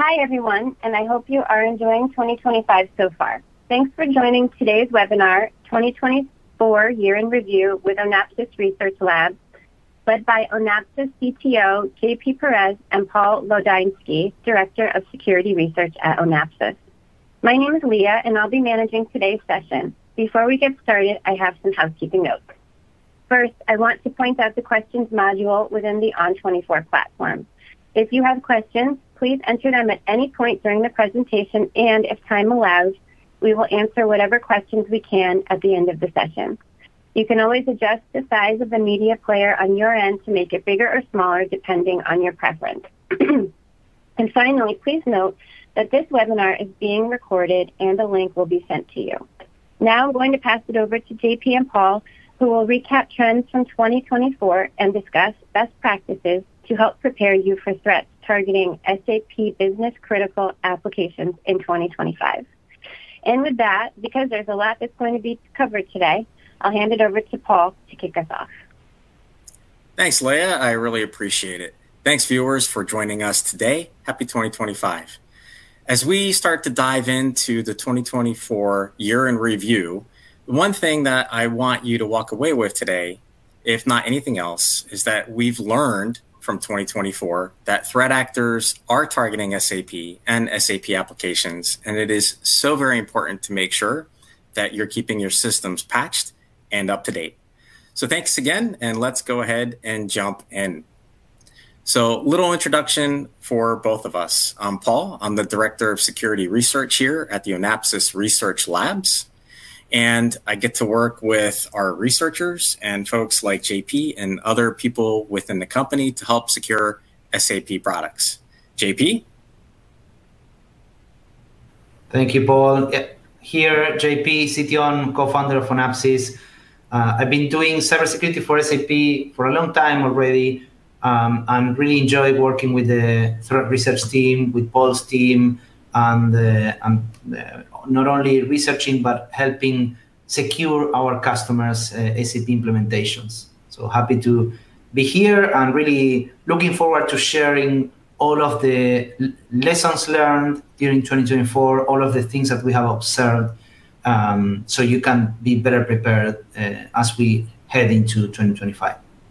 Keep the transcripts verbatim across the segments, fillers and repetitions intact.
Hi, everyone, and I hope you are enjoying twenty twenty-five so far. Thanks for joining today's webinar, twenty twenty-four Year in Review with ONAPSIS Research Labs, led by ONAPSIS C T O J P Perez and Paul Lodinsky, Director of Security Research at ONAPSIS. My name is Leah, and I'll be managing today's session. Before we get started, I have some housekeeping notes. First, I want to point out the questions module within the O N twenty-four platform. If you have questions, please enter them at any point during the presentation, and if time allows, we will answer whatever questions we can at the end of the session. You can always adjust the size of the media player on your end to make it bigger or smaller depending on your preference. And finally, please note that this webinar is being recorded and a link will be sent to you. Now I'm going to pass it over to J P and Paul, who will recap trends from twenty twenty-four and discuss best practices to help prepare you for threats targeting S A P business critical applications in twenty twenty-five. And with that, because there's a lot that's going to be covered today, I'll hand it over to Paul to kick us off. Thanks, Leah. I really appreciate it. Thanks, viewers, for joining us today. Happy twenty twenty-five. As we start to dive into the twenty twenty-four year in review, one thing that I want you to walk away with today, if not anything else, is that we've learned from twenty twenty-four that threat actors are targeting S A P and S A P applications, and it is so very important to make sure that you're keeping your systems patched and up to date. So thanks again, and let's go ahead and jump in. So little introduction for both of us. I'm Paul. I'm the Director of Security Research here at the ONAPSIS Research Labs. And I get to work with our researchers and folks like J P and other people within the company to help secure S A P products. J P? Thank you, Paul. Yeah. Here, J P, C T O and co-founder of ONAPSIS. Uh, I've been doing cybersecurity for S A P for a long time already, um, and really enjoy working with the threat research team, with Paul's team, and, uh, and uh, not only researching, but helping secure our customers' uh, S A P implementations. So happy to be here and really looking forward to sharing all of the lessons learned during twenty twenty-four, all of the things that we have observed, um, so you can be better prepared uh, as we head into twenty twenty-five.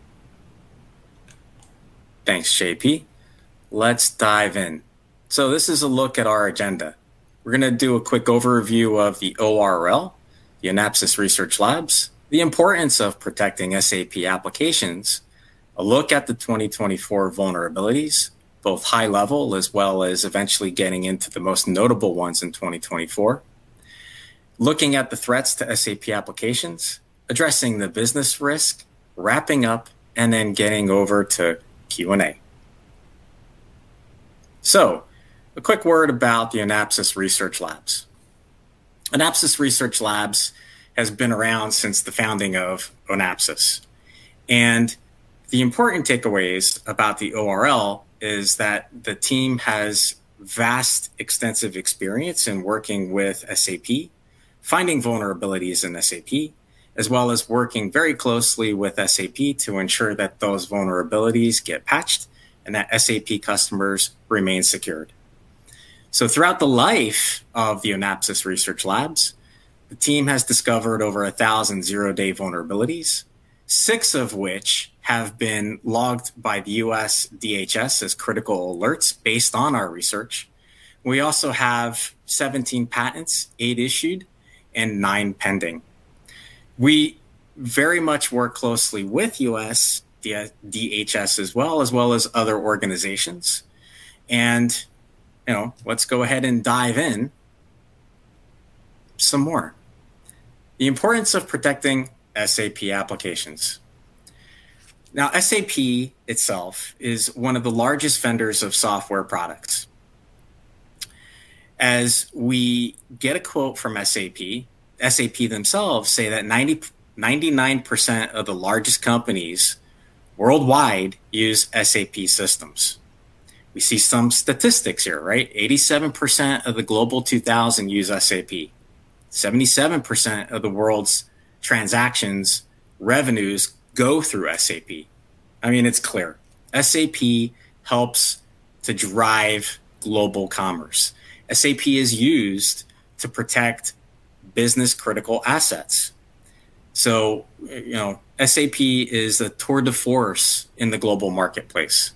Thanks, J P. Let's dive in. So this is a look at our agenda. We're going to do a quick overview of the O R L, the ONAPSIS Research Labs, the importance of protecting S A P applications, a look at the twenty twenty-four vulnerabilities, both high level as well as eventually getting into the most notable ones in twenty twenty-four, looking at the threats to S A P applications, addressing the business risk, wrapping up, and then getting over to Q and A. So, a quick word about the ONAPSIS Research Labs. ONAPSIS Research Labs has been around since the founding of ONAPSIS. And the important takeaways about the O R L is that the team has vast, extensive experience in working with S A P, finding vulnerabilities in S A P, as well as working very closely with S A P to ensure that those vulnerabilities get patched and that S A P customers remain secured. So throughout the life of the ONAPSIS Research Labs, the team has discovered over a thousand zero-day vulnerabilities, six of which have been logged by the U S D H S as critical alerts based on our research. We also have seventeen patents, eight issued, and nine pending. We very much work closely with U S D H S as well, as well as other organizations. And you know, let's go ahead and dive in some more. The importance of protecting S A P applications. Now, S A P itself is one of the largest vendors of software products. As we get a quote from S A P, S A P themselves say that ninety, ninety-nine percent of the largest companies worldwide use S A P systems. We see some statistics here, right? eighty-seven percent of the global two thousand use S A P. seventy-seven percent of the world's transactions, revenues go through S A P. I mean, it's clear. S A P helps to drive global commerce. S A P is used to protect business critical assets. So, you know, S A P is a tour de force in the global marketplace.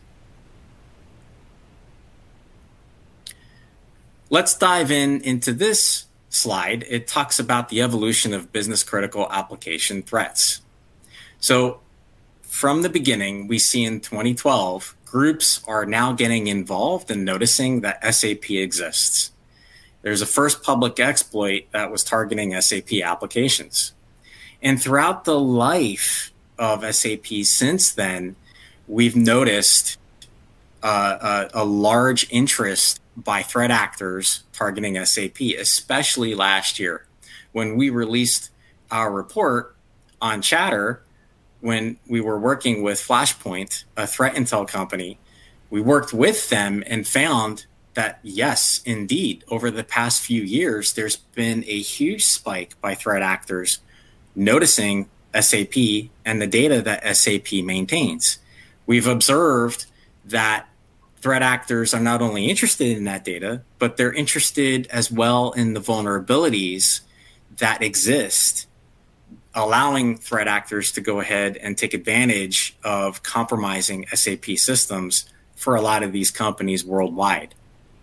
Let's dive in into this slide. It talks about the evolution of business critical application threats. So from the beginning, we see in twenty twelve, groups are now getting involved and noticing that S A P exists. There's a first public exploit that was targeting S A P applications. And throughout the life of S A P since then, we've noticed uh, a, a large interest by threat actors targeting S A P, especially last year. When we released our report on Chatter, when we were working with Flashpoint, a threat intel company, we worked with them and found that, yes, indeed, over the past few years, there's been a huge spike by threat actors noticing S A P and the data that S A P maintains. We've observed that threat actors are not only interested in that data, but they're interested as well in the vulnerabilities that exist, allowing threat actors to go ahead and take advantage of compromising S A P systems for a lot of these companies worldwide.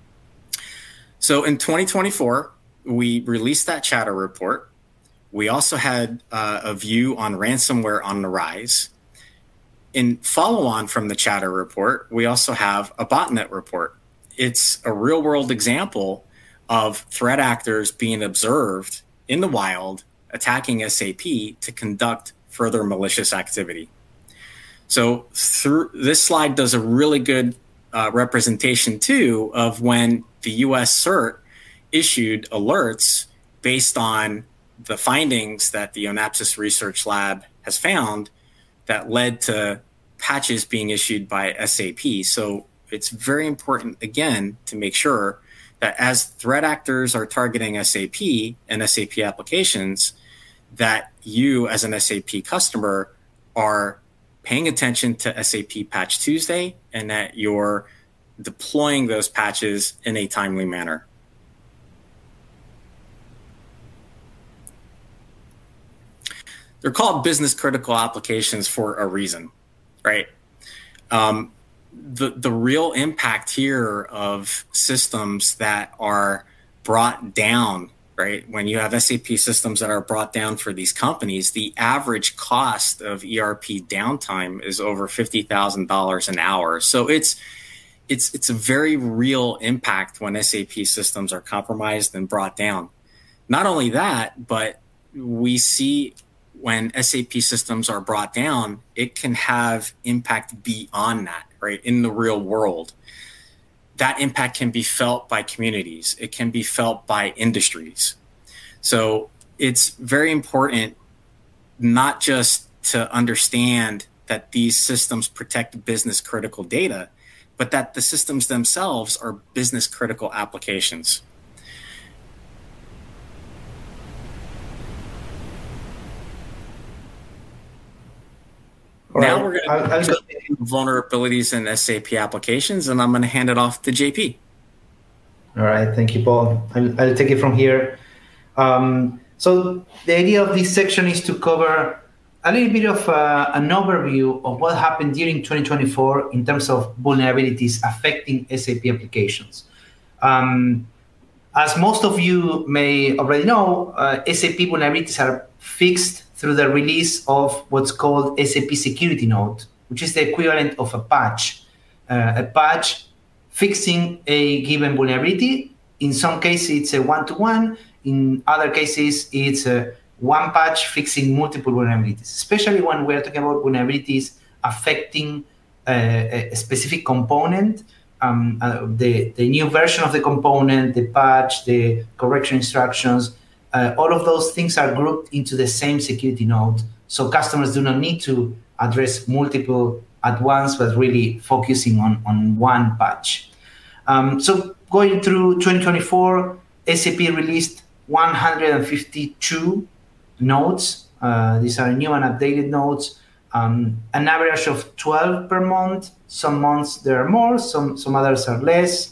So in twenty twenty-four, we released that Chatter report. We also had uh, a view on ransomware on the rise. In follow-on from the Chatter report, we also have a botnet report. It's a real-world example of threat actors being observed in the wild, attacking S A P to conduct further malicious activity. So through, this slide does a really good uh, representation, too, of when the U S CERT issued alerts based on the findings that the Onapsis Research Lab has found that led to patches being issued by S A P. So it's very important, again, to make sure that as threat actors are targeting S A P and S A P applications, that you as an S A P customer are paying attention to S A P Patch Tuesday and that you're deploying those patches in a timely manner. They're called business critical applications for a reason, right? Um, the, the real impact here of systems that are brought down, right? When you have S A P systems that are brought down for these companies, the average cost of E R P downtime is over fifty thousand dollars an hour. So it's, it's, it's a very real impact when S A P systems are compromised and brought down. Not only that, but we see when S A P systems are brought down, it can have impact beyond that, right? In the real world. That impact can be felt by communities. It can be felt by industries. So it's very important not just to understand that these systems protect business critical data, but that the systems themselves are business critical applications. All now right. we're going to look at vulnerabilities in S A P applications, and I'm going to hand it off to J P. All right, thank you, Paul. I'll, I'll take it from here. Um, so the idea of this section is to cover a little bit of uh, an overview of what happened during twenty twenty-four in terms of vulnerabilities affecting S A P applications. Um, as most of you may already know, uh, S A P vulnerabilities are fixed through the release of what's called S A P Security Note, which is the equivalent of a patch. Uh, a patch fixing a given vulnerability. In some cases, it's a one-to-one. In other cases, it's a one patch fixing multiple vulnerabilities, especially when we're talking about vulnerabilities affecting uh, a specific component. Um, uh, the, the new version of the component, the patch, the correction instructions, uh, all of those things are grouped into the same security node. So customers do not need to address multiple at once, but really focusing on, on one patch. Um, so going through twenty twenty-four, S A P released one hundred fifty-two nodes. Uh, these are new and updated nodes. Um, an average of twelve per month. Some months there are more, some, some others are less.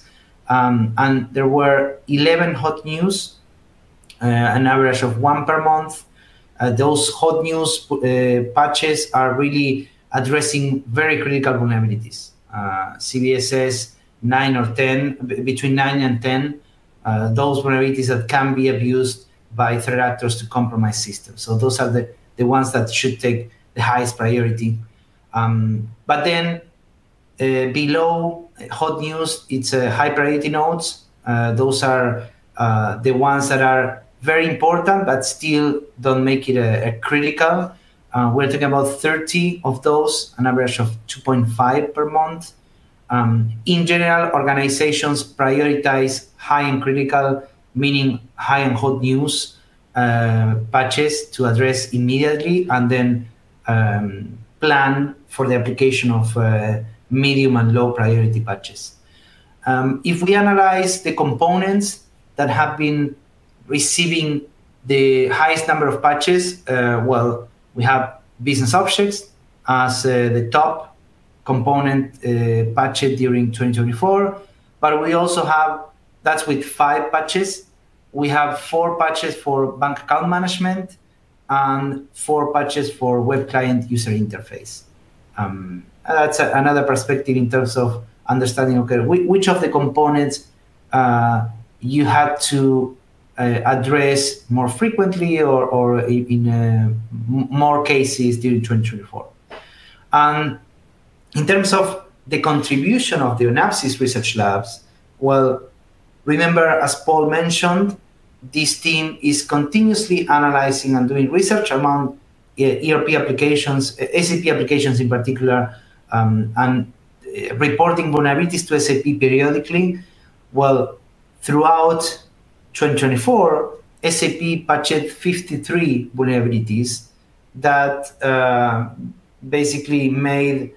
Um, and there were eleven hot news, uh, an average of one per month. Uh, those hot news uh, patches are really addressing very critical vulnerabilities. Uh, C V S S nine or ten, between nine and ten, uh, those vulnerabilities that can be abused by threat actors to compromise systems. So those are the, the ones that should take the highest priority. Um, but then uh, below hot news, it's uh, high priority nodes. Uh, those are uh, the ones that are very important, but still don't make it a, a critical. Uh, we're talking about thirty of those, an average of two point five per month. Um, in general, organizations prioritize high and critical, meaning high and hot news uh, patches to address immediately, and then um, plan for the application of uh, medium and low priority patches. Um, if we analyze the components that have been receiving the highest number of patches, uh, well, we have business objects as uh, the top component uh, patched during twenty twenty-four, but we also have, that's with five patches. We have four patches for bank account management and four patches for web client user interface. Um, that's a, another perspective in terms of understanding, okay, which of the components uh, you had to uh, address more frequently or, or in uh, more cases during twenty twenty-four. And in terms of the contribution of the ONAPSIS research labs, well, remember, as Paul mentioned, this team is continuously analyzing and doing research among E R P applications, S A P applications in particular, um, and uh, reporting vulnerabilities to S A P periodically. Well, throughout twenty twenty-four, S A P patched fifty-three vulnerabilities that uh, basically made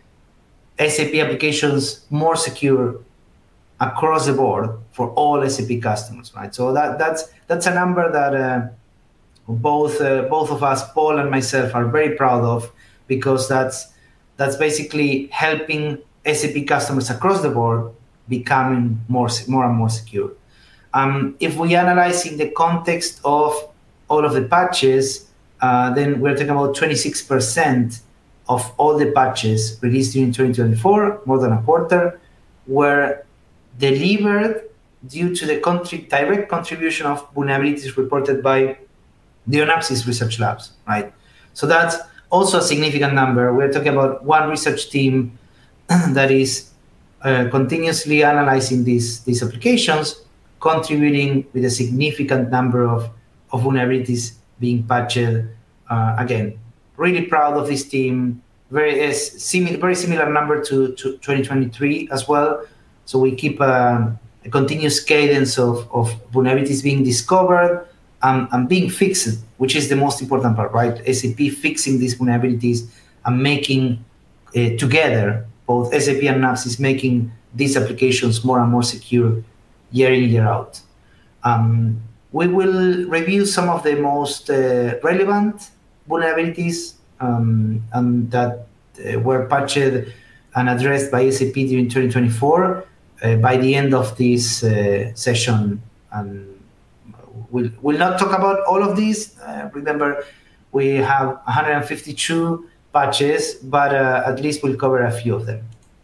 S A P applications more secure across the board for all S A P customers, right? So that that's that's a number that uh, both uh, both of us, Paul and myself, are very proud of, because that's that's basically helping S A P customers across the board becoming more more and more secure. Um, if we analyze in the context of all of the patches, uh, then we're talking about twenty-six percent of all the patches released during twenty twenty-four, more than a quarter, were delivered due to the contri- direct contribution of vulnerabilities reported by the ONAPSIS research labs, right? So that's also a significant number. We're talking about one research team that is uh, continuously analyzing these, these applications, contributing with a significant number of, of vulnerabilities being patched. Uh, again, really proud of this team. Very uh, similar, very similar number to, to twenty twenty-three as well. So we keep a, a continuous cadence of, of vulnerabilities being discovered and, and being fixed, which is the most important part, right? S A P fixing these vulnerabilities and making uh, together, both S A P and ONAPSIS, making these applications more and more secure year in, year out. Um, we will review some of the most uh, relevant vulnerabilities um, and that uh, were patched and addressed by S A P during twenty twenty-four uh, by the end of this uh, session. And we'll, we'll not talk about all of these. Uh, remember, we have one hundred fifty-two patches, but uh, at least we'll cover a few of them.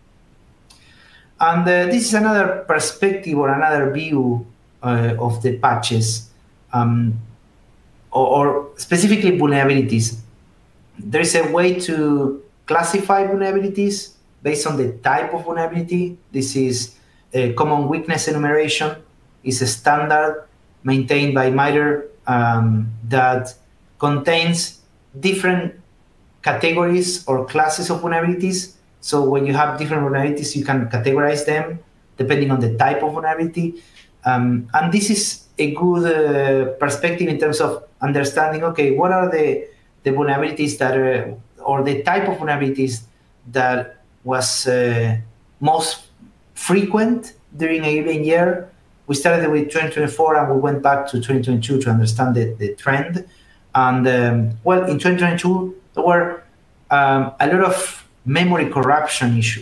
And uh, this is another perspective or another view uh, of the patches, um, or, or specifically vulnerabilities. There is a way to classify vulnerabilities based on the type of vulnerability. This is a common weakness enumeration. It's a standard maintained by MITRE um, that contains different categories or classes of vulnerabilities. So when you have different vulnerabilities, you can categorize them depending on the type of vulnerability. Um, and this is a good uh, perspective in terms of understanding, okay, what are the, the vulnerabilities that are, or the type of vulnerabilities that was uh, most frequent during a given year. We started with twenty twenty-four and we went back to twenty twenty-two to understand the, the trend. And um, well, in twenty twenty-two, there were um, a lot of memory corruption issues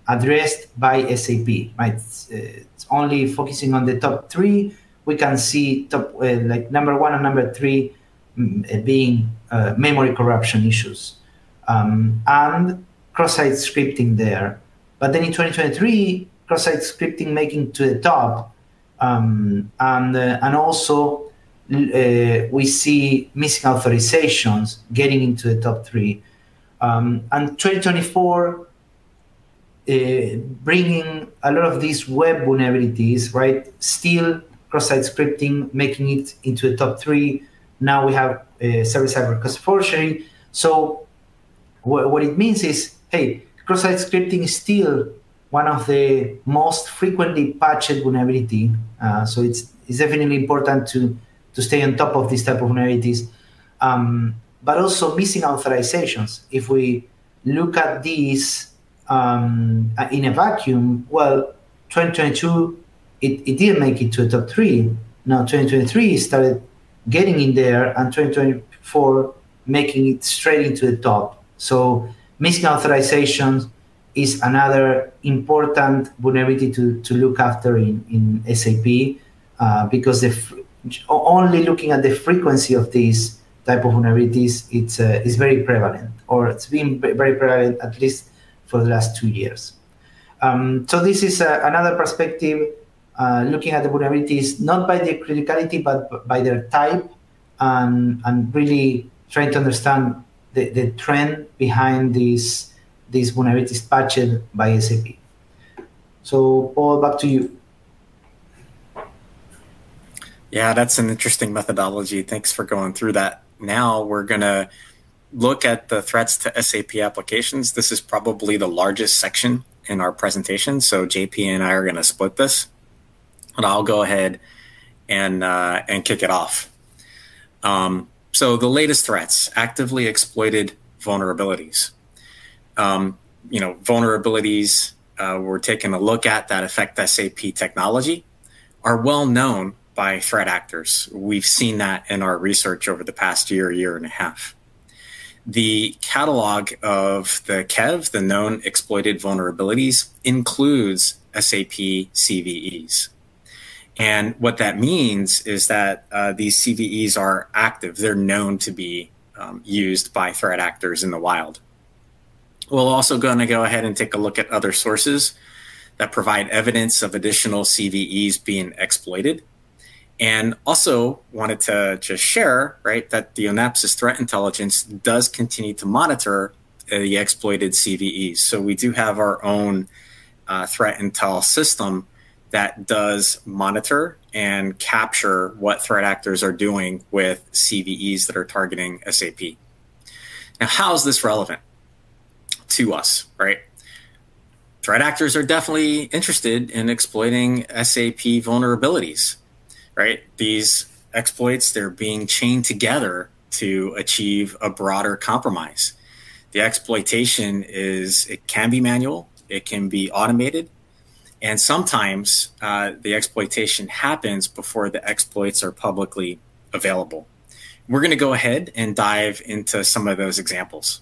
addressed by S A P, right? It's, uh, it's only focusing on the top three. We can see top uh, like number one and number three um, being uh, memory corruption issues um, and cross-site scripting there. But then in twenty twenty-three, cross-site scripting making to the top, um, and uh, and also uh, we see missing authorizations getting into the top three. Um, and twenty twenty-four, uh, bringing a lot of these web vulnerabilities, right? Still cross-site scripting, making it into the top three. Now we have uh, server-side request forgery. So wh what it means is, hey, cross-site scripting is still one of the most frequently patched vulnerability. Uh, so it's, it's definitely important to, to stay on top of this type of vulnerabilities. Um, but also missing authorizations. If we look at these um, in a vacuum, well, twenty twenty-two, it, it didn't make it to the top three. Now twenty twenty-three started getting in there, and twenty twenty-four making it straight into the top. So missing authorizations is another important vulnerability to, to look after in, in S A P uh, because the only looking at the frequency of these type of vulnerabilities, it's uh, is very prevalent, or it's been very prevalent at least for the last two years. Um, so this is uh, another perspective, uh, looking at the vulnerabilities not by their criticality but by their type, and and really trying to understand the, the trend behind these these vulnerabilities patched by S A P. So Paul, back to you. Yeah, that's an interesting methodology. Thanks for going through that. Now we're going to look at the threats to S A P applications. This is probably the largest section in our presentation, so J P and I are going to split this, and I'll go ahead and, uh, and kick it off. Um, so the latest threats, actively exploited vulnerabilities. Um, you know, vulnerabilities uh, we're taking a look at that affect S A P technology are well known by threat actors. We've seen that in our research over the past year, year and a half. The catalog of the K E V, the known exploited vulnerabilities, includes S A P C V Es. And what that means is that uh, these C V Es are active. They're known to be um, used by threat actors in the wild. We're also going to go ahead and take a look at other sources that provide evidence of additional C V Es being exploited. And also wanted to just share, right, that the Onapsis Threat Intelligence does continue to monitor uh, the exploited C V Es. So we do have our own uh, threat intel system that does monitor and capture what threat actors are doing with C V Es that are targeting S A P. Now, how is this relevant to us, right? Threat actors are definitely interested in exploiting S A P vulnerabilities, right? These exploits, they're being chained together to achieve a broader compromise. The exploitation is, it can be manual, it can be automated, and sometimes uh, the exploitation happens before the exploits are publicly available. We're going to go ahead and dive into some of those examples.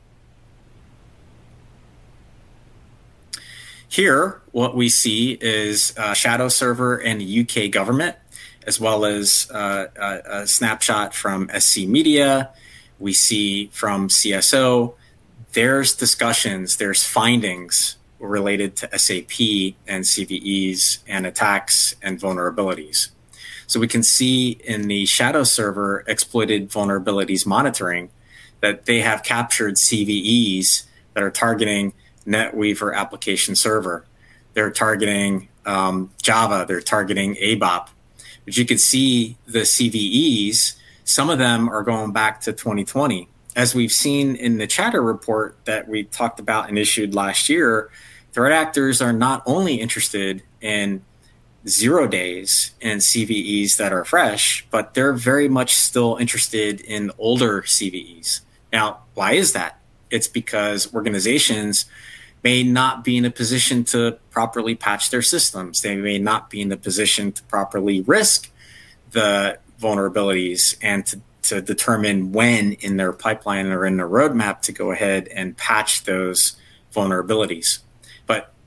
Here, what we see is a shadow server in the U K government, as well as uh, a, a snapshot from S C Media. We see from C S O, there's discussions, there's findings related to S A P and C V Es and attacks and vulnerabilities. So we can see in the shadow server exploited vulnerabilities monitoring that they have captured C V Es that are targeting NetWeaver application server. They're targeting um, Java, they're targeting A B O P. But you can see the C V Es, some of them are going back to twenty twenty. As we've seen in the Chatter report that we talked about and issued last year, threat actors are not only interested in zero days and C V Es that are fresh, but they're very much still interested in older C V Es. Now, why is that? It's because organizations may not be in a position to properly patch their systems. They may not be in a position to properly risk the vulnerabilities and to, to determine when in their pipeline or in their roadmap to go ahead and patch those vulnerabilities. But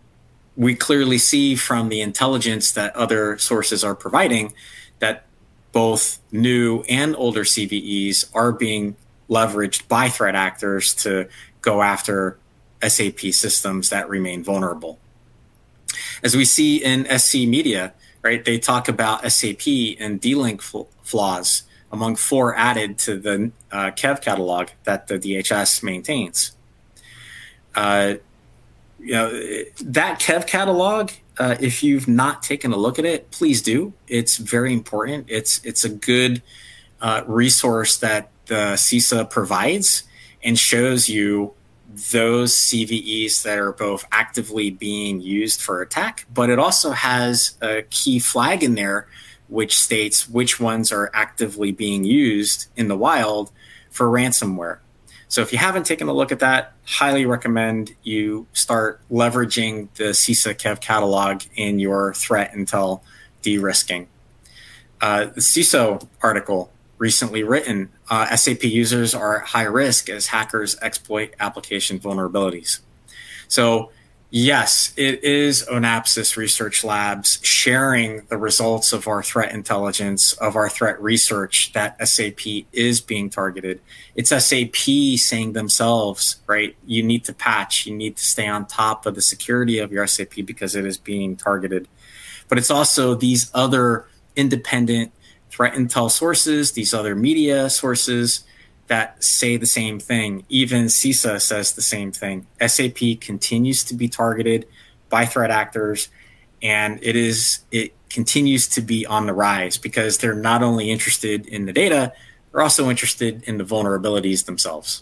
we clearly see from the intelligence that other sources are providing that both new and older C V Es are being leveraged by threat actors to go after S A P systems that remain vulnerable. As we see in S C Media, right, they talk about S A P and D-Link fl- flaws among four added to the uh, Kev catalog that the D H S maintains. Uh, you know, that Kev catalog, uh, if you've not taken a look at it, please do. It's very important. It's it's a good uh, resource that the CISA provides and shows you those C V Es that are both actively being used for attack, but it also has a key flag in there which states which ones are actively being used in the wild for ransomware. So if you haven't taken a look at that, highly recommend you start leveraging the CISA Kev catalog in your threat intel de-risking. Uh, the C I S O article recently written, uh, S A P users are at high risk as hackers exploit application vulnerabilities. So yes, it is Onapsis Research Labs sharing the results of our threat intelligence, of our threat research that S A P is being targeted. It's S A P saying themselves, right, you need to patch, you need to stay on top of the security of your S A P because it is being targeted. But it's also these other independent threat intel sources, these other media sources that say the same thing. Even CISA says the same thing. S A P continues to be targeted by threat actors, and it is it continues to be on the rise because they're not only interested in the data, they're also interested in the vulnerabilities themselves.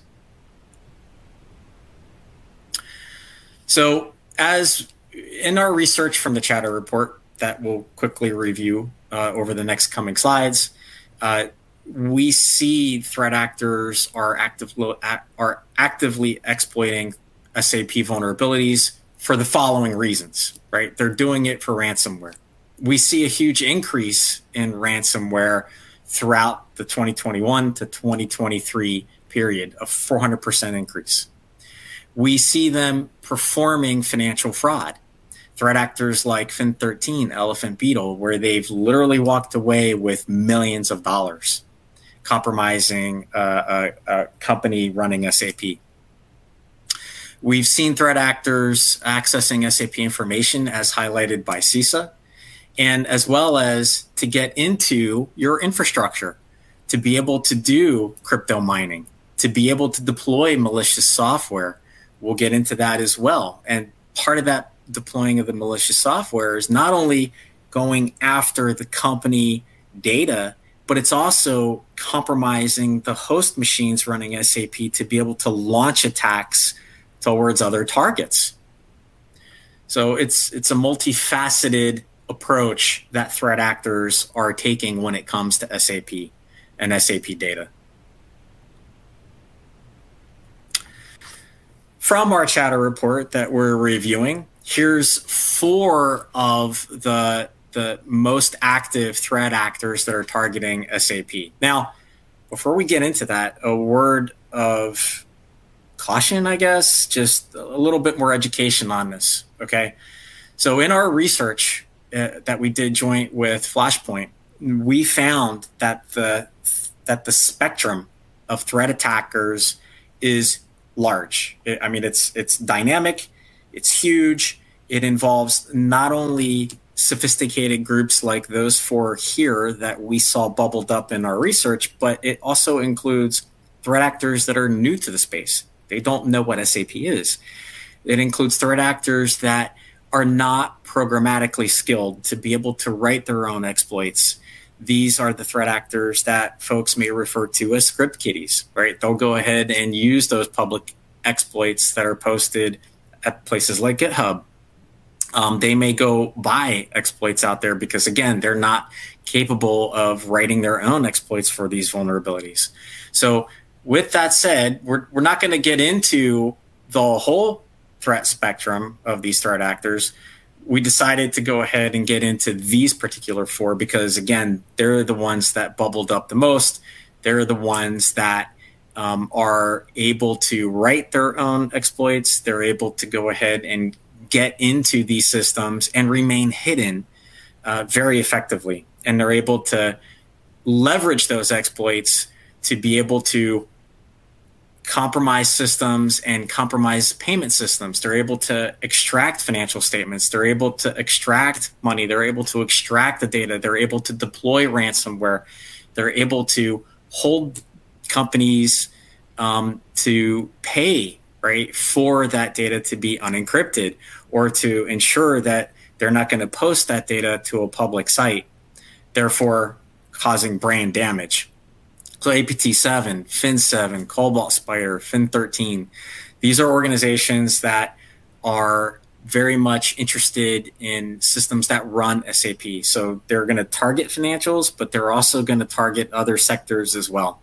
So as in our research from the Chatter report that we'll quickly review uh, over the next coming slides, uh, we see threat actors are, active, are actively exploiting S A P vulnerabilities for the following reasons, right? They're doing it for ransomware. We see a huge increase in ransomware throughout the twenty twenty-one to twenty twenty-three period, a four hundred percent increase. We see them performing financial fraud. Threat actors like Fin thirteen, Elephant Beetle, where they've literally walked away with millions of dollars, compromising uh, a, a company running S A P. We've seen threat actors accessing S A P information as highlighted by CISA, and as well as to get into your infrastructure, to be able to do crypto mining, to be able to deploy malicious software. We'll get into that as well. And part of that deploying of the malicious software is not only going after the company data, but it's also compromising the host machines running S A P to be able to launch attacks towards other targets. So it's it's a multifaceted approach that threat actors are taking when it comes to S A P and S A P data. From our Chatter report that we're reviewing, here's four of the the most active threat actors that are targeting S A P. Now, before we get into that, a word of caution, I guess, just a little bit more education on this, okay? So in our research uh, that we did joint with Flashpoint, we found that the that the spectrum of threat attackers is large. It, I mean, it's it's dynamic, it's huge. It involves not only sophisticated groups like those four here that we saw bubbled up in our research, but it also includes threat actors that are new to the space. They don't know what S A P is. It includes threat actors that are not programmatically skilled to be able to write their own exploits. These are the threat actors that folks may refer to as script kiddies, right? They'll go ahead and use those public exploits that are posted at places like GitHub. Um, they may go buy exploits out there because, again, they're not capable of writing their own exploits for these vulnerabilities. So with that said, we're, we're not going to get into the whole threat spectrum of these threat actors. We decided to go ahead and get into these particular four because, again, they're the ones that bubbled up the most. They're the ones that um, are able to write their own exploits. They're able to go ahead and get into these systems and remain hidden uh, very effectively. And they're able to leverage those exploits to be able to compromise systems and compromise payment systems. They're able to extract financial statements. They're able to extract money. They're able to extract the data. They're able to deploy ransomware. They're able to hold companies um, to pay, right, for that data to be unencrypted, or to ensure that they're not going to post that data to a public site, therefore causing brand damage. So A P T seven, Fin seven, Cobalt Spider, Fin thirteen, these are organizations that are very much interested in systems that run S A P. So they're going to target financials, but they're also going to target other sectors as well.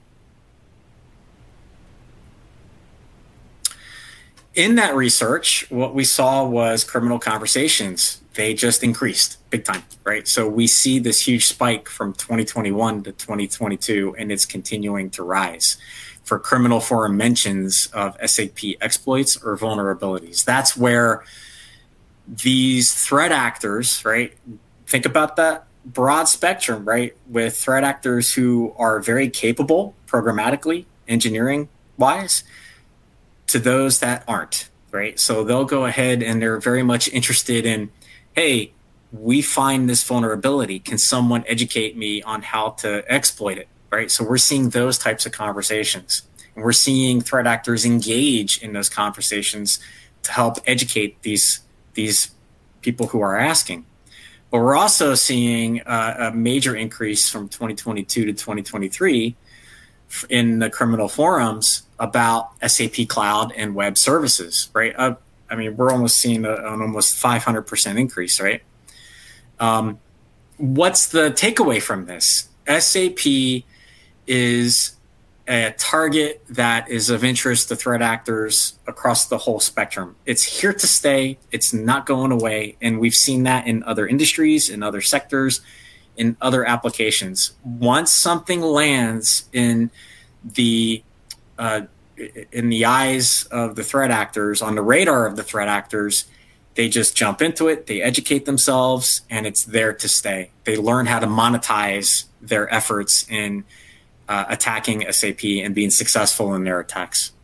In that research, what we saw was criminal conversations. They just increased big time, right? So we see this huge spike from twenty twenty-one to twenty twenty-two, and it's continuing to rise for criminal forum mentions of S A P exploits or vulnerabilities. That's where these threat actors, right? Think about that broad spectrum, right? With threat actors who are very capable programmatically, engineering wise, to those that aren't, right? So they'll go ahead and they're very much interested in, hey, we find this vulnerability. Can someone educate me on how to exploit it, right? So we're seeing those types of conversations. And we're seeing threat actors engage in those conversations to help educate these, these people who are asking. But we're also seeing uh, a major increase from twenty twenty-two to twenty twenty-three in the criminal forums about S A P Cloud and web services, right? Uh, I mean, we're almost seeing a, an almost five hundred percent increase, right? Um, what's the takeaway from this? S A P is a target that is of interest to threat actors across the whole spectrum. It's here to stay. It's not going away. And we've seen that in other industries, in other sectors, in other applications. Once something lands in the uh, in the eyes of the threat actors, on the radar of the threat actors, they just jump into it, they educate themselves, and it's there to stay. They learn how to monetize their efforts in uh, attacking S A P and being successful in their attacks.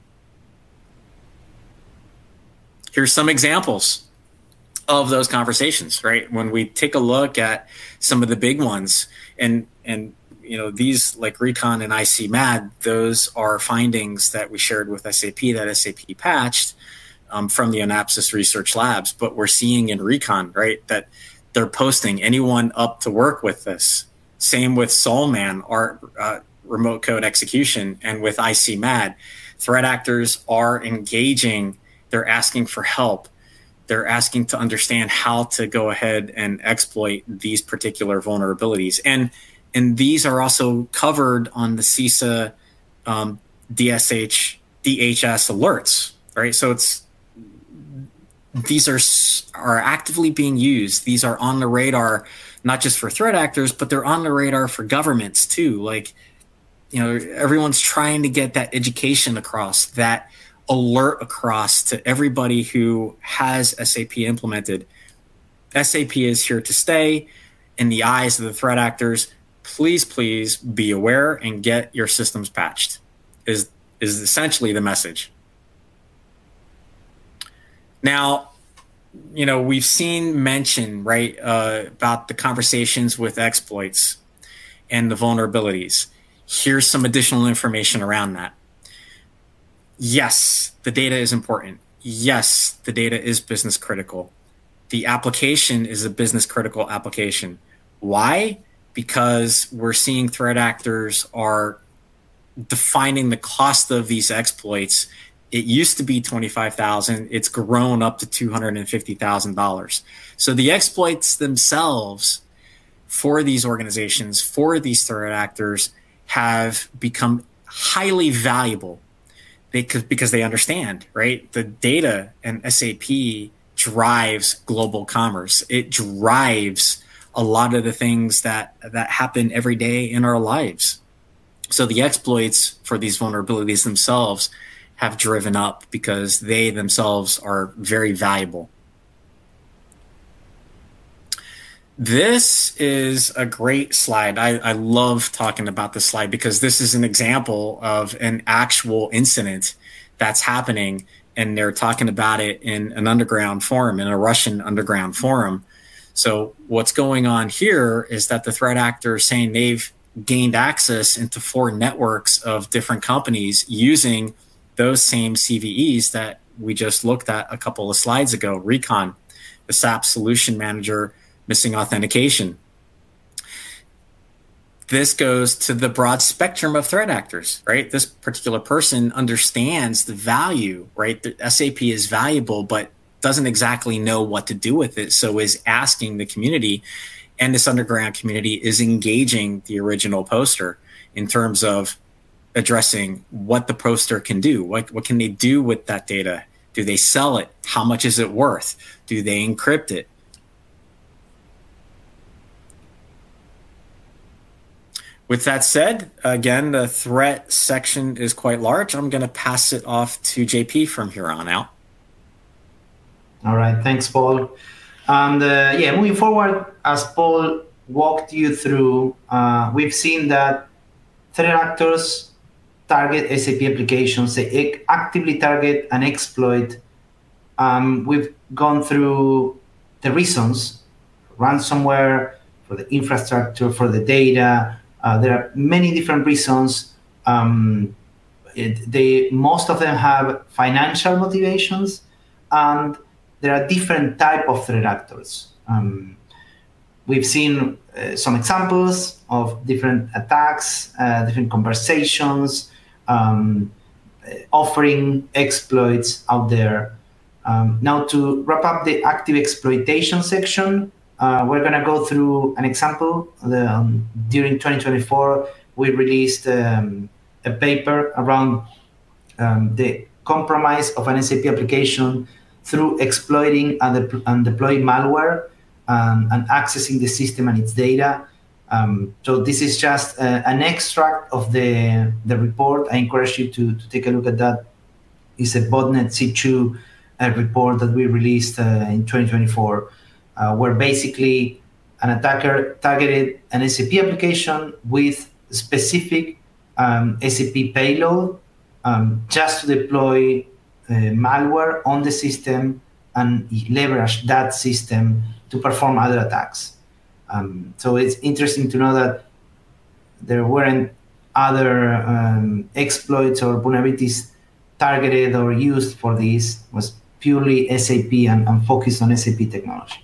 Here's some examples of those conversations, right? When we take a look at some of the big ones, and and you know, these like Recon and I C M A D, those are findings that we shared with S A P that S A P patched um, from the Onapsis Research Labs. But we're seeing in Recon, right, that they're posting anyone up to work with this. Same with Solman, our uh, remote code execution, and with I C M A D, threat actors are engaging. They're asking for help. They're asking to understand how to go ahead and exploit these particular vulnerabilities. And and these are also covered on the CISA um, D S H, D H S alerts, right? So it's these are are actively being used. These are on the radar, not just for threat actors, but they're on the radar for governments too. Like, you know, everyone's trying to get that education across, that alert across to everybody who has S A P implemented. S A P is here to stay in the eyes of the threat actors. Please, please be aware and get your systems patched is, is essentially the message. Now, you know, we've seen mention, right, uh, about the conversations with exploits and the vulnerabilities. Here's some additional information around that. Yes, the data is important. Yes, the data is business critical. The application is a business critical application. Why? Because we're seeing threat actors are defining the cost of these exploits. It used to be twenty-five thousand dollars. It's grown up to two hundred fifty thousand dollars. So the exploits themselves for these organizations, for these threat actors, have become highly valuable. They could, because they understand, right? The data and S A P drives global commerce. It drives a lot of the things that, that happen every day in our lives. So the exploits for these vulnerabilities themselves have driven up because they themselves are very valuable. This is a great slide. I, I love talking about this slide because this is an example of an actual incident that's happening, and they're talking about it in an underground forum, in a Russian underground forum. So what's going on here is that the threat actor is saying they've gained access into four networks of different companies using those same C V Es that we just looked at a couple of slides ago, Recon, the S A P Solution Manager, missing authentication. This goes to the broad spectrum of threat actors, right? This particular person understands the value, right? The S A P is valuable, but doesn't exactly know what to do with it. So is asking the community, and this underground community is engaging the original poster in terms of addressing what the poster can do. What, what can they do with that data? Do they sell it? How much is it worth? Do they encrypt it? With that said, again, the threat section is quite large. I'm going to pass it off to J P from here on out. All right, thanks, Paul. And uh, yeah, moving forward, as Paul walked you through, uh, we've seen that threat actors target S A P applications. They actively target and exploit. Um, we've gone through the reasons: ransomware, for the infrastructure, for the data. Uh, there are many different reasons. Um, it, they most of them have financial motivations, and there are different type of threat actors. Um, we've seen uh, some examples of different attacks, uh, different conversations, um, offering exploits out there. Um, now, to wrap up the active exploitation section, uh, we're going to go through an example. The, um, during twenty twenty-four, we released um, a paper around um, the compromise of an S A P application through exploiting and, de- and deploying malware um, and accessing the system and its data. Um, so this is just uh, an extract of the, the report. I encourage you to, to take a look at that. It's a botnet C two uh, report that we released uh, in twenty twenty-four, uh, where basically an attacker targeted an S A P application with specific um, S A P payload um, just to deploy Uh, malware on the system and leverage that system to perform other attacks. Um, so it's interesting to know that there weren't other um, exploits or vulnerabilities targeted or used for this. It was purely S A P and, and focused on S A P technology.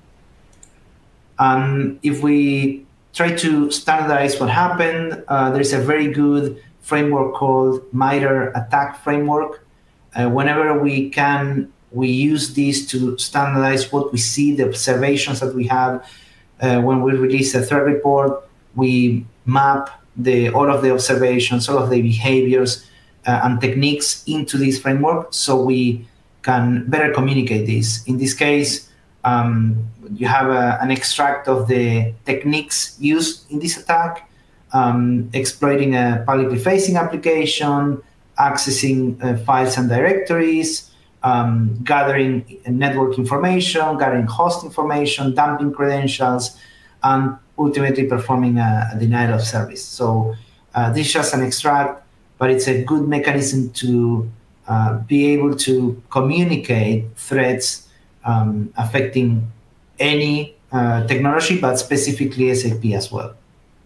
And if we try to standardize what happened, uh, there's a very good framework called MITRE ATT&CK framework. Uh, whenever we can, we use this to standardize what we see, the observations that we have. Uh, when we release a threat report, we map the all of the observations, all of the behaviors uh, and techniques into this framework so we can better communicate this. In this case, um, you have a, an extract of the techniques used in this attack, um, exploiting a publicly facing application, accessing uh, files and directories, um, gathering network information, gathering host information, dumping credentials, and ultimately performing a, a denial of service. So uh, this is just an extract, but it's a good mechanism to uh, be able to communicate threats um, affecting any uh, technology, but specifically S A P as well.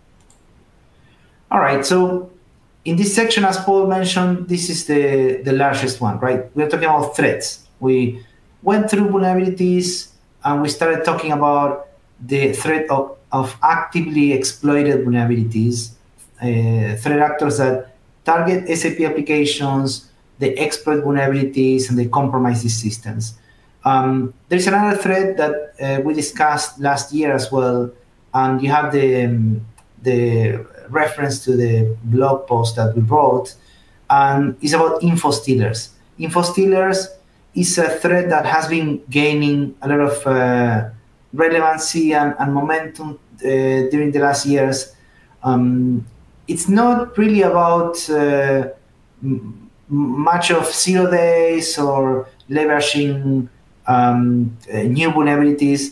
All right, so in this section, as Paul mentioned, this is the, the largest one, right? We're talking about threats. We went through vulnerabilities and we started talking about the threat of, of actively exploited vulnerabilities, uh, threat actors that target S A P applications, they exploit vulnerabilities, and they compromise these systems. Um, there's another threat that uh, we discussed last year as well, and you have the, um, the reference to the blog post that we wrote, and it's about info stealers. Info stealers is a threat that has been gaining a lot of uh, relevancy and, and momentum uh, during the last years. Um, it's not really about uh, m- much of zero days or leveraging um, uh, new vulnerabilities.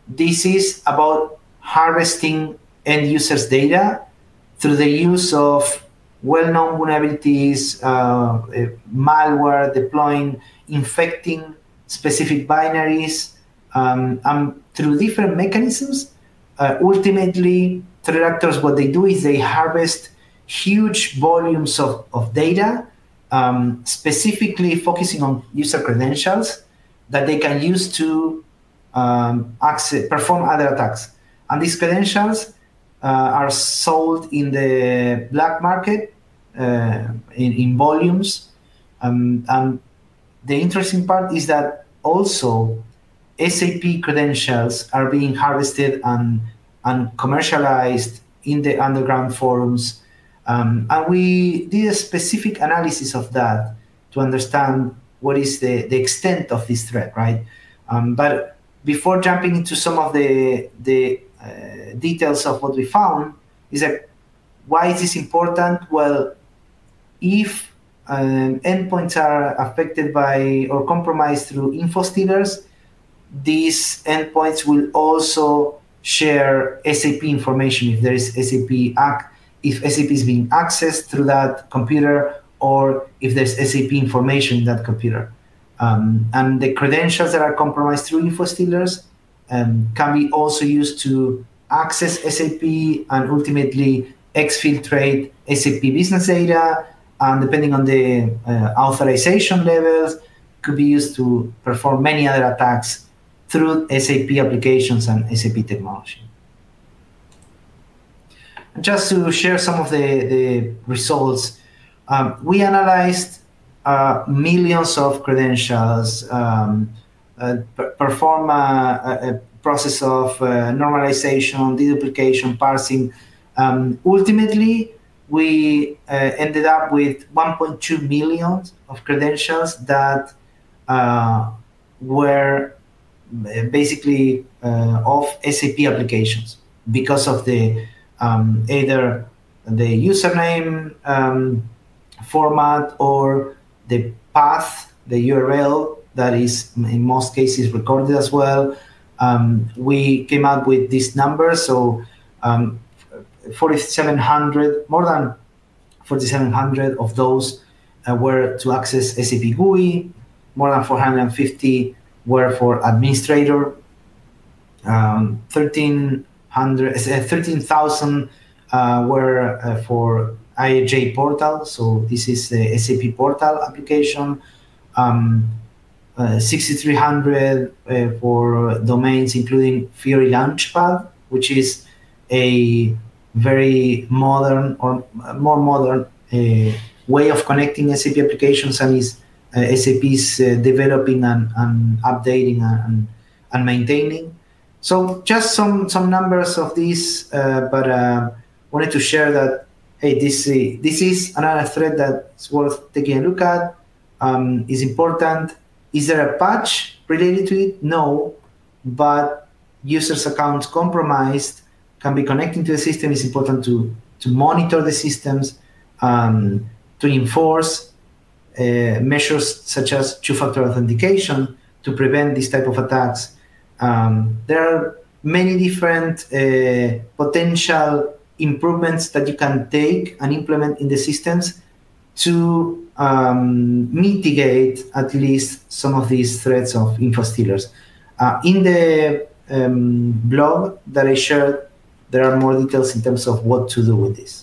this is about harvesting end users' data through the use of well-known vulnerabilities, uh, malware, deploying, infecting specific binaries, um, and through different mechanisms. Uh, ultimately, threat actors, what they do is they harvest huge volumes of, of data, um, specifically focusing on user credentials that they can use to um, access, perform other attacks. And these credentials uh, are sold in the black market uh, in, in volumes. Um, and the interesting part is that also S A P credentials are being harvested and, and commercialized in the underground forums. Um, and we did a specific analysis of that to understand what is the, the extent of this threat, right? Um, but before jumping into some of the, the uh, details of what we found, is that why is this important? Well, if um, endpoints are affected by or compromised through info stealers, these endpoints will also share S A P information if there is S A P act, if S A P is being accessed through that computer, or if there's S A P information in that computer. Um, and the credentials that are compromised through info stealers um, can be also used to access S A P and ultimately exfiltrate S A P business data, and depending on the uh, authorization levels, could be used to perform many other attacks through S A P applications and S A P technology. And just to share some of the, the results, um, we analyzed uh, millions of credentials, um, uh, perform a, a process of uh, normalization, deduplication, parsing. Um, ultimately, we uh, ended up with one point two million of credentials that uh, were basically uh, of S A P applications because of the um, either the username um, format or the path, the U R L that is in most cases recorded as well. Um, we came out with this number, so um, forty-seven hundred, more than forty-seven hundred of those uh, were to access S A P G U I, more than four hundred fifty were for administrator, um, thirteen thousand uh, were uh, for I A J portal, so this is the S A P portal application, um, uh, sixty-three hundred uh, for domains including Fiori Launchpad, which is a very modern or more modern uh, way of connecting S A P applications, and is uh, S A P is uh, developing and, and updating and, and maintaining. So just some some numbers of these, uh, but uh, wanted to share that, hey, this uh, this is another thread that's worth taking a look at. Um, is important. Is there a patch related to it? No, but users' accounts compromised can be connecting to the system. It's important to to monitor the systems, um, to enforce uh, measures such as two-factor authentication to prevent this type of attacks. Um, there are many different uh, potential improvements that you can take and implement in the systems to um, mitigate at least some of these threats of info stealers. Uh, in the um, blog that I shared, there are more details in terms of what to do with this.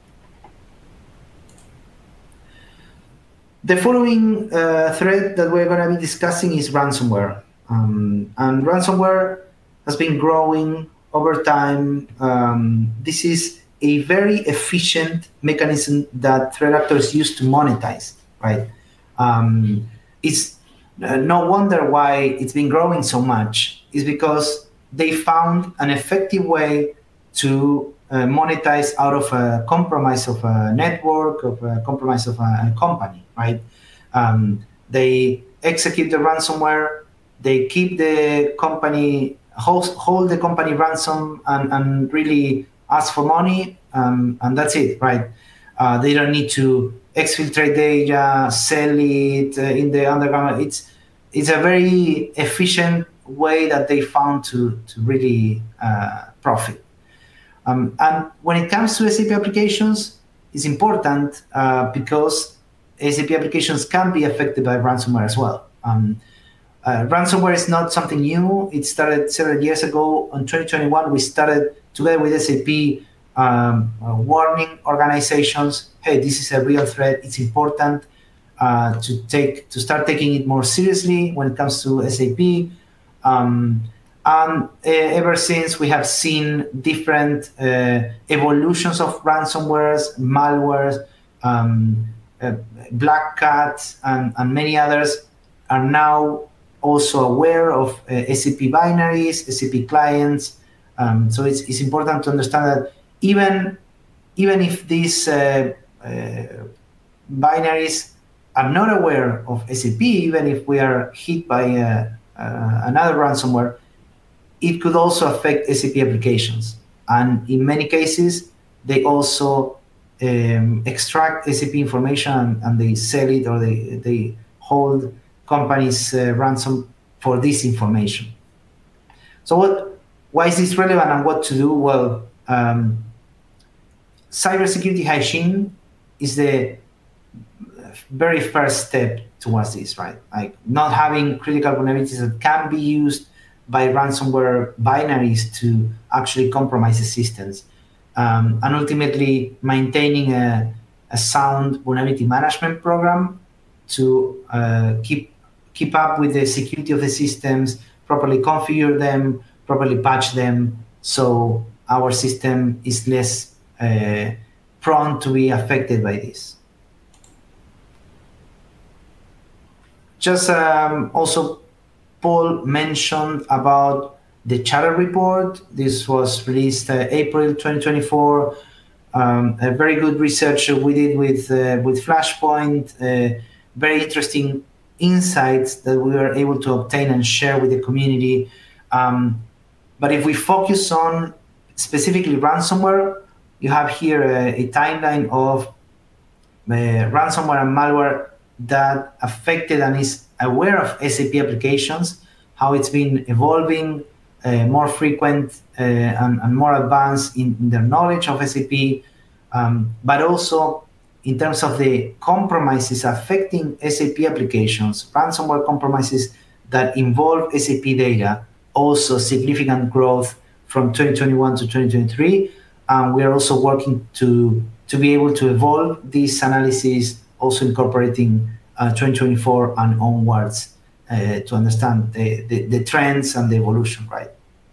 The following uh, thread that we're going to be discussing is ransomware. Um, and ransomware has been growing over time. Um, this is a very efficient mechanism that threat actors use to monetize, right? Um, it's uh, no wonder why it's been growing so much. It's because they found an effective way to uh, monetize out of a compromise of a network, of a compromise of a, a company, right? Um, they execute the ransomware, they keep the company, hold, hold the company ransom and, and really ask for money, um, and that's it, right? Uh, they don't need to exfiltrate data, sell it uh, in the underground. It's, it's a very efficient way that they found to, to really uh, profit. Um, and when it comes to S A P applications, it's important uh, because S A P applications can be affected by ransomware as well. Um, uh, ransomware is not something new. It started several years ago. In twenty twenty-one, we started together with S A P um, uh, warning organizations, hey, this is a real threat. It's important uh, to take to start taking it more seriously when it comes to S A P. Um, and uh, ever since, we have seen different uh, evolutions of ransomwares, malwares, um, uh, Black Cat, and, and many others are now also aware of uh, S A P binaries, S A P clients. Um, so it's, it's important to understand that even, even if these uh, uh, binaries are not aware of S A P, even if we are hit by uh, uh, another ransomware, it could also affect S A P applications. And in many cases, they also um, extract S A P information and, and they sell it, or they, they hold companies uh, ransom for this information. So what, why is this relevant and what to do? Well, um, cybersecurity hygiene is the very first step towards this, right? Like not having critical vulnerabilities that can be used by ransomware binaries to actually compromise the systems. Um, and ultimately maintaining a, a sound vulnerability management program to uh, keep, keep up with the security of the systems, properly configure them, properly patch them, so our system is less uh, prone to be affected by this. Just um, also, Paul mentioned about the Charter report. This was released uh, April twenty twenty-four. Um, a very good research we did with uh, with Flashpoint. Uh, very interesting insights that we were able to obtain and share with the community. Um, but if we focus on specifically ransomware, you have here a, a timeline of uh, ransomware and malware that affected and is aware of S A P applications, how it's been evolving, uh, more frequent uh, and, and more advanced in, in their knowledge of S A P, um, but also in terms of the compromises affecting S A P applications, ransomware compromises that involve S A P data, also significant growth from twenty twenty-one to twenty twenty-three. And we are also working to, to be able to evolve these analyses, also incorporating uh, twenty twenty-four and onwards uh, to understand the, the, the trends and the evolution, right?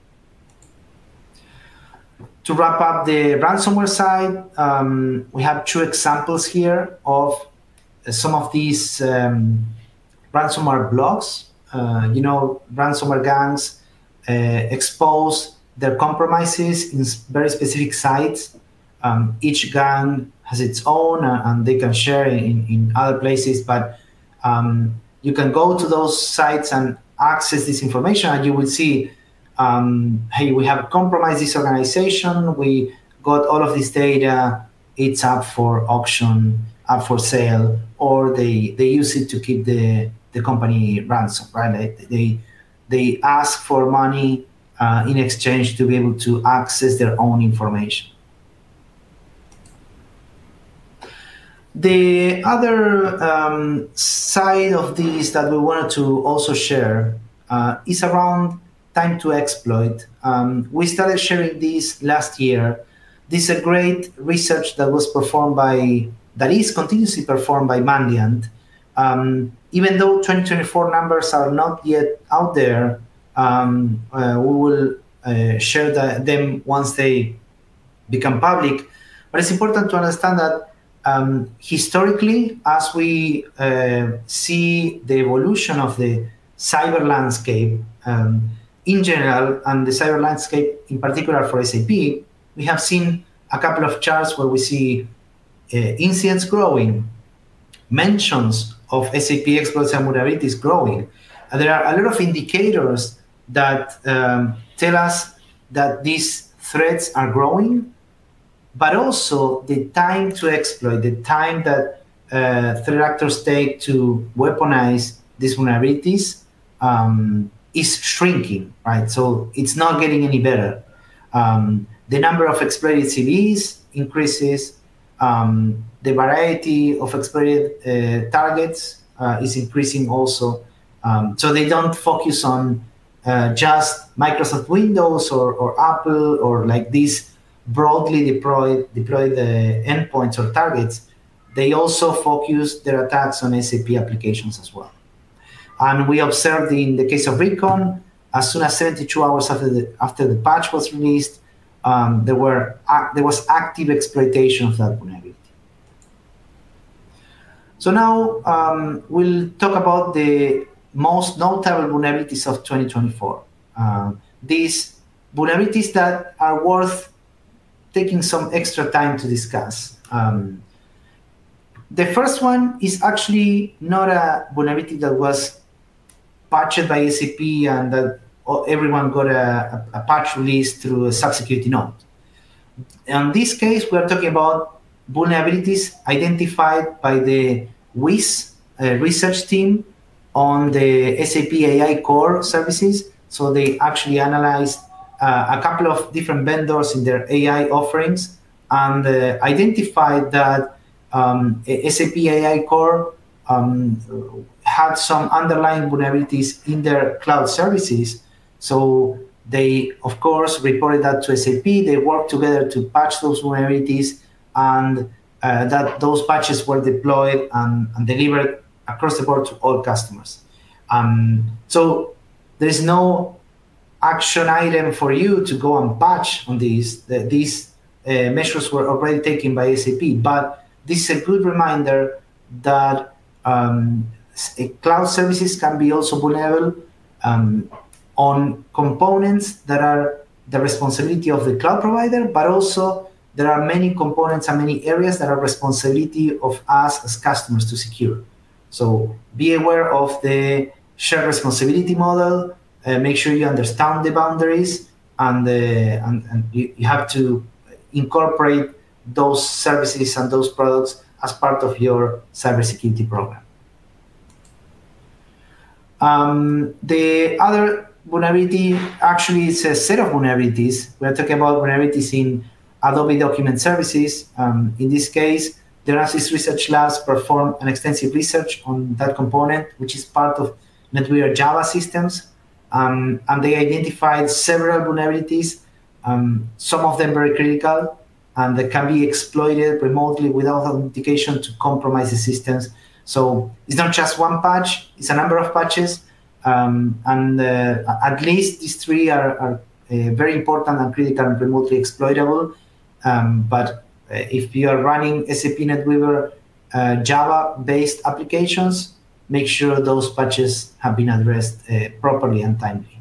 To wrap up the ransomware side, um, we have two examples here of uh, some of these um, ransomware blogs. Uh, you know, ransomware gangs uh, expose their compromises in very specific sites. Um, each gang has its own, uh, and they can share in, in other places, but um, you can go to those sites and access this information, and you will see, um, hey, we have compromised this organization, we got all of this data, it's up for auction, up for sale, or they, they use it to keep the, the company ransom, right? They, they ask for money uh, in exchange to be able to access their own information. The other um, side of this that we wanted to also share uh, is around time to exploit. Um, we started sharing this last year. This is a great research that was performed by, that is continuously performed by Mandiant. Um, even though twenty twenty-four numbers are not yet out there, um, uh, we will uh, share the, them once they become public. But it's important to understand that Um, historically, as we uh, see the evolution of the cyber landscape um, in general, and the cyber landscape in particular for S A P, we have seen a couple of charts where we see uh, incidents growing, mentions of S A P exploits and vulnerabilities growing. And there are a lot of indicators that um, tell us that these threats are growing, but also the time to exploit, the time that uh, threat actors take to weaponize these vulnerabilities um, is shrinking, right? So it's not getting any better. Um, the number of exploited C Vs increases. Um, the variety of exploited uh, targets uh, is increasing also. Um, so they don't focus on uh, just Microsoft Windows or, or Apple or like these broadly deployed deployed uh, endpoints or targets. They also focus their attacks on S A P applications as well. And we observed in the case of Recon, as soon as seventy-two hours after the after the patch was released, um, there were uh, there was active exploitation of that vulnerability. So now um, we'll talk about the most notable vulnerabilities of twenty twenty-four. Uh, these vulnerabilities that are worth taking some extra time to discuss. Um, the first one is actually not a vulnerability that was patched by S A P and that everyone got a, a patch release through a sub-security node. In this case, we are talking about vulnerabilities identified by the W I S uh, research team on the S A P A I core services. So they actually analyzed uh, a couple of different vendors in their A I offerings and uh, identified that um, S A P A I core um, had some underlying vulnerabilities in their cloud services. So they, of course, reported that to S A P. They worked together to patch those vulnerabilities, and uh, that those patches were deployed and, and delivered across the board to all customers. Um, so there's no action item for you to go and patch on these. The, these uh, measures were already taken by S A P, but this is a good reminder that um, cloud services can be also vulnerable um, on components that are the responsibility of the cloud provider, but also there are many components and many areas that are responsibility of us as customers to secure. So be aware of the shared responsibility model, uh, make sure you understand the boundaries, and, uh, and, and you, you have to incorporate those services and those products as part of your cybersecurity program. Um, the other vulnerability actually is a set of vulnerabilities. We're talking about vulnerabilities in Adobe Document Services. Um, in this case, the Onapsys Research Labs performed an extensive research on that component, which is part of NetWeaver Java systems. Um, and they identified several vulnerabilities, um, some of them very critical, and that can be exploited remotely without authentication to compromise the systems. So it's not just one patch, it's a number of patches. Um, and uh, at least these three are, are uh, very important and critical and remotely exploitable. Um, but uh, if you are running S A P NetWeaver uh, Java-based applications, make sure those patches have been addressed uh, properly and timely.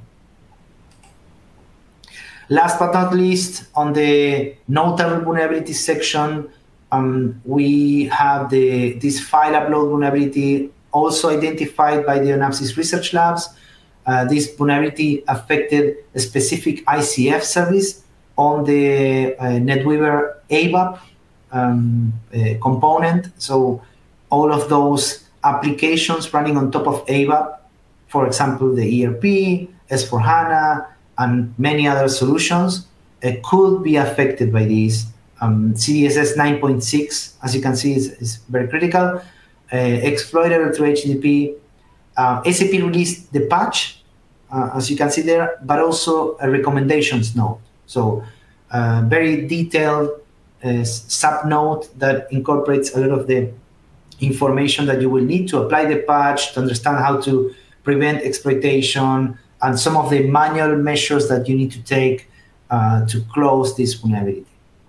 Last but not least, on the notable vulnerabilities section, um, we have the this file upload vulnerability also identified by the Onapsys Research Labs. Uh, this vulnerability affected a specific I C F service on the uh, NetWeaver A B A P um, uh, component. So all of those applications running on top of A B A P, for example, the E R P, S four HANA, and many other solutions uh, could be affected by these. Um, C D S S nine point six, as you can see, is, is very critical. Uh, exploitable through H T T P. Uh, S A P released the patch, uh, as you can see there, but also a recommendations note. So uh, very detailed uh, sub-note that incorporates a lot of the information that you will need to apply the patch, to understand how to prevent exploitation, and some of the manual measures that you need to take uh, to close this vulnerability.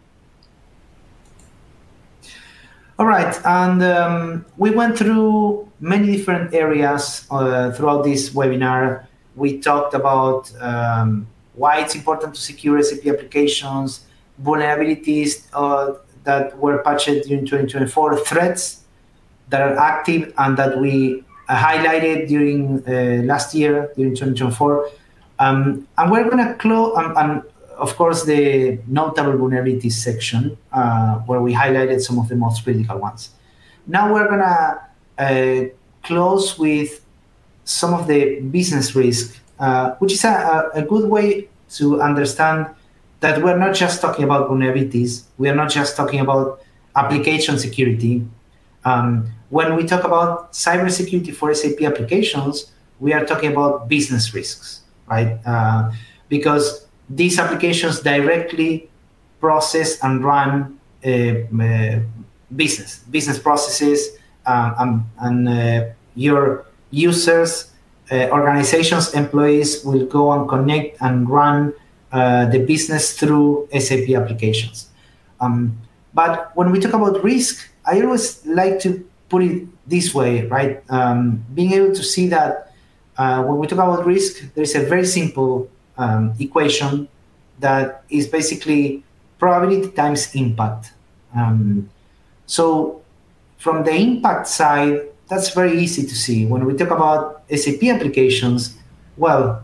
All right, and um, we went through many different areas uh, throughout this webinar. We talked about um, why it's important to secure S A P applications, vulnerabilities uh, that were patched during twenty twenty-four, threats that are active and that we uh, highlighted during uh, last year, during twenty twenty-four. Um, and we're going to close, um, and of course, the notable vulnerabilities section, uh, where we highlighted some of the most critical ones. Now we're going to uh, close with some of the business risk uh, which is a, a good way to understand that we're not just talking about vulnerabilities. We are not just talking about application security. Um, when we talk about cybersecurity for S A P applications, we are talking about business risks, right? Uh, because these applications directly process and run uh, uh, business, business processes, uh, and, and uh, your users, uh, organizations, employees will go and connect and run uh, the business through S A P applications. Um, but when we talk about risk, I always like to put it this way, right? Um, being able to see that uh, when we talk about risk, there is a very simple um, equation that is basically probability times impact. Um, so from the impact side, that's very easy to see. When we talk about S A P applications, well,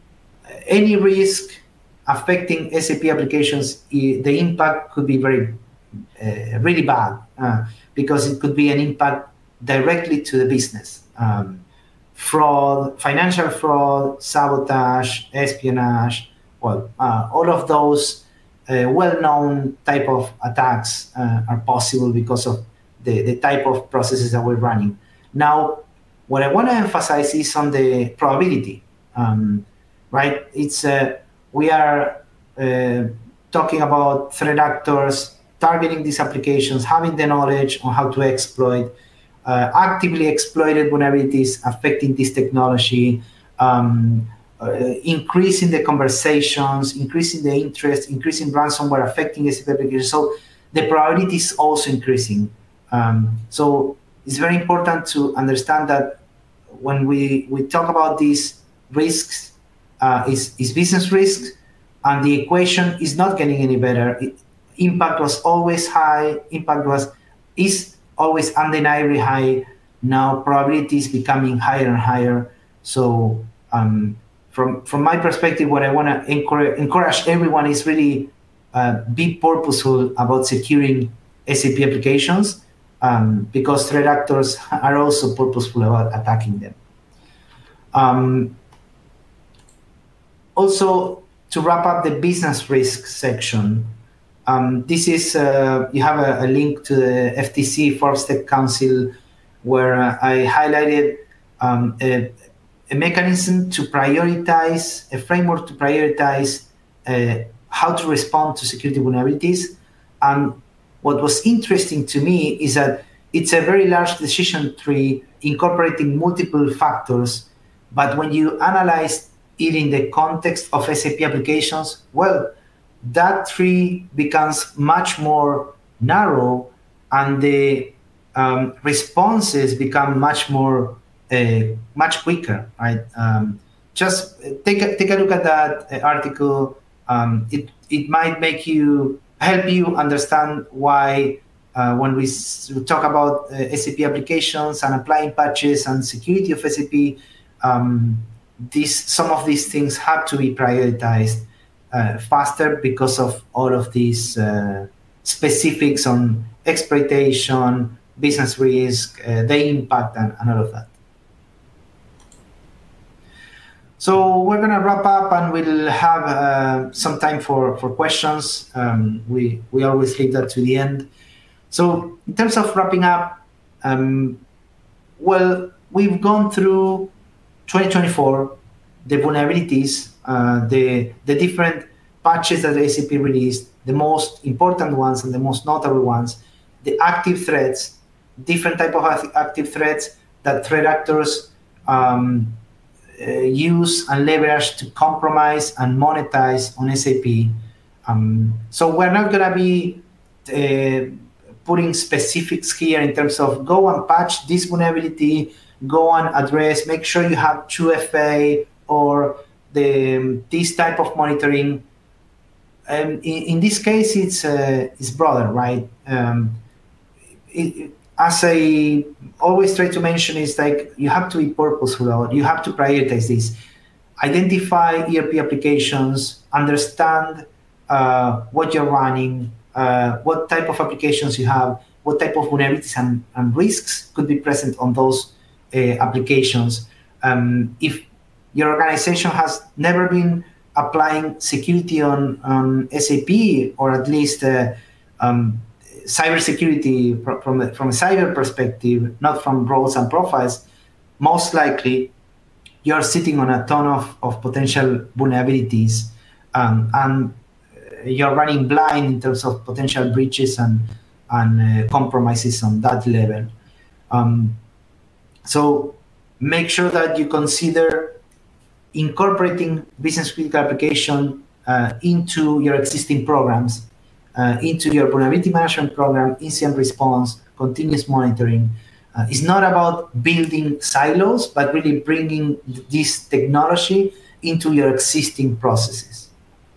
any risk affecting S A P applications, the impact could be very, uh, really bad uh, because it could be an impact directly to the business. Um, fraud, financial fraud, sabotage, espionage, well, uh, all of those uh, well-known type of attacks uh, are possible because of the, the type of processes that we're running. Now, what I want to emphasize is on the probability, um, right? It's uh, we are uh, talking about threat actors targeting these applications, having the knowledge on how to exploit, uh, actively exploited vulnerabilities affecting this technology, um, uh, increasing the conversations, increasing the interest, increasing ransomware affecting S A P applications. So the probability is also increasing. Um, so it's very important to understand that when we, we talk about these risks, uh, is, is business risks, and the equation is not getting any better. It, impact was always high, impact was is always undeniably high. Now probability is becoming higher and higher. So um, from, from my perspective, what I want to encourage, encourage everyone is really uh, be purposeful about securing S A P applications. Um, because threat actors are also purposeful about attacking them. Um, also, to wrap up the business risk section, um, this is, uh, you have a, a link to the F T C Forbes Tech Council where uh, I highlighted um, a, a mechanism to prioritize, a framework to prioritize uh, how to respond to security vulnerabilities. And what was interesting to me is that it's a very large decision tree incorporating multiple factors, but when you analyze it in the context of S A P applications, well, that tree becomes much more narrow and the um, responses become much more, uh, much quicker, right? Um, just take a, take a look at that article. Um, it, it might make you help you understand why uh, when we s talk about uh, S A P applications and applying patches and security of S A P, um, these, some of these things have to be prioritized uh, faster because of all of these uh, specifics on exploitation, business risk, uh, the impact, and, and all of that. So we're going to wrap up and we'll have uh, some time for, for questions. Um, we, we always leave that to the end. So in terms of wrapping up, um, well, we've gone through twenty twenty-four, the vulnerabilities, uh, the, the different patches that the S A P released, the most important ones and the most notable ones, the active threats, different type of active threats that threat actors um, Uh, use and leverage to compromise and monetize on S A P. Um, so we're not going to be uh, putting specifics here in terms of go and patch this vulnerability, go and address, make sure you have two F A or the this type of monitoring. Um, in, in this case, it's uh, it's broader, right? Um, it, As I always try to mention, is like you have to be purposeful about it. You have to prioritize this. Identify E R P applications, understand uh, what you're running, uh, what type of applications you have, what type of vulnerabilities and, and risks could be present on those uh, applications. Um, if your organization has never been applying security on, on S A P, or at least uh, um, cybersecurity from a, from a cyber perspective, not from roles and profiles, most likely you're sitting on a ton of, of potential vulnerabilities, um, and you're running blind in terms of potential breaches and, and uh, compromises on that level. Um, so make sure that you consider incorporating business critical application uh, into your existing programs, uh, into your vulnerability management program, incident response, continuous monitoring. Uh, it's not about building silos, but really bringing this technology into your existing processes.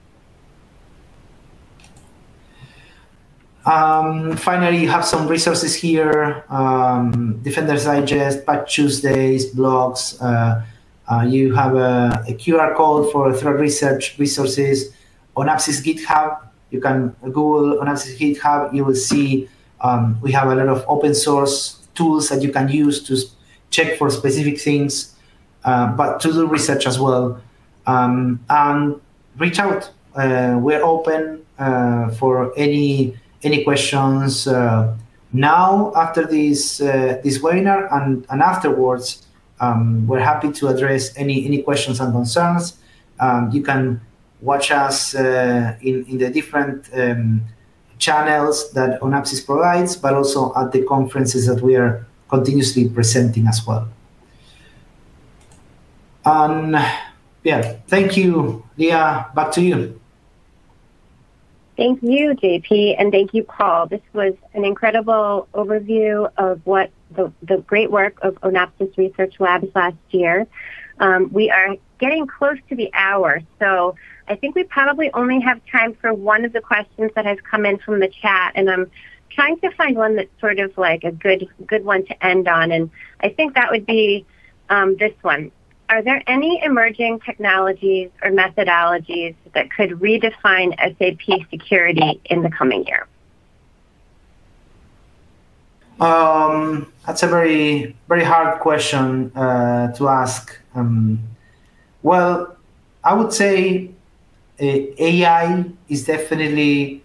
Um, finally, you have some resources here, um, Defenders Digest, Patch Tuesdays, blogs. Uh, uh, you have a, a Q R code for threat research resources. Onapsis GitHub, you can Google Onapsis GitHub, you will see um, we have a lot of open source tools that you can use to check for specific things, uh, but to do research as well. Um, and reach out. Uh, we're open uh, for any any questions uh, now after this uh, this webinar, and, and afterwards. Um, we're happy to address any, any questions and concerns. Um, you can watch us uh, in, in the different um, channels that Onapsis provides, but also at the conferences that we are continuously presenting as well. Um, yeah, thank you, Leah. Back to you. Thank you, J P, and thank you, Paul. This was an incredible overview of what the, the great work of Onapsis Research Labs last year. Um, we are getting close to the hour, so I think we probably only have time for one of the questions that has come in from the chat, and I'm trying to find one that's sort of like a good good one to end on, and I think that would be um, this one. Are there any emerging technologies or methodologies that could redefine S A P security in the coming year? Um, that's a very, very hard question uh, to ask. Um, well, I would say uh, A I is definitely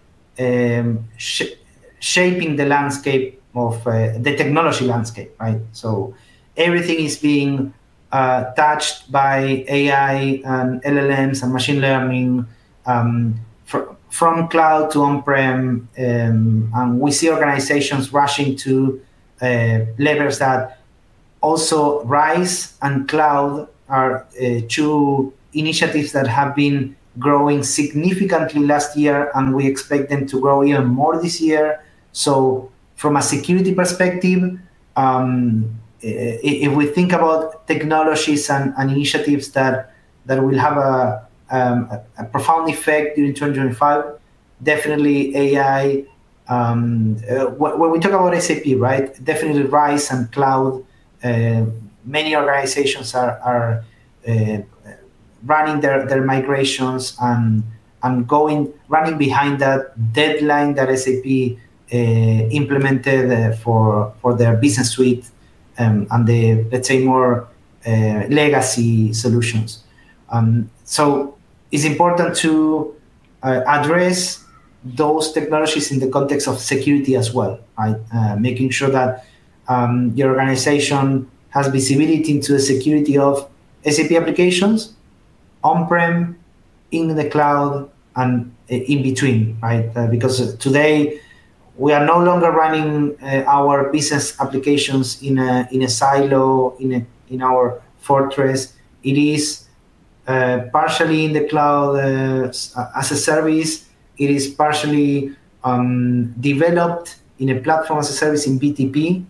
um, sh shaping the landscape of uh, the technology landscape, right? So everything is being Uh, touched by A I and L L Ms and machine learning, um, fr from cloud to on-prem, um, and we see organizations rushing to uh, levels that also RISE and cloud are uh, two initiatives that have been growing significantly last year, and we expect them to grow even more this year. So from a security perspective, um, if we think about technologies and, and initiatives that that will have a, um, a, a profound effect during twenty twenty-five, definitely A I. Um, uh, when we talk about S A P, right? Definitely RISE and cloud. Uh, many organizations are are uh, running their their migrations and and going running behind that deadline that S A P uh, implemented uh, for for their business suite. Um, and the, let's say, more uh, legacy solutions. Um, so it's important to uh, address those technologies in the context of security as well, right? Uh, making sure that um, your organization has visibility into the security of S A P applications, on-prem, in the cloud, and uh, in between, right? Uh, because today, we are no longer running uh, our business applications in a in a silo in a in our fortress. It is uh, partially in the cloud uh, as a service. It is partially um, developed in a platform as a service in B T P.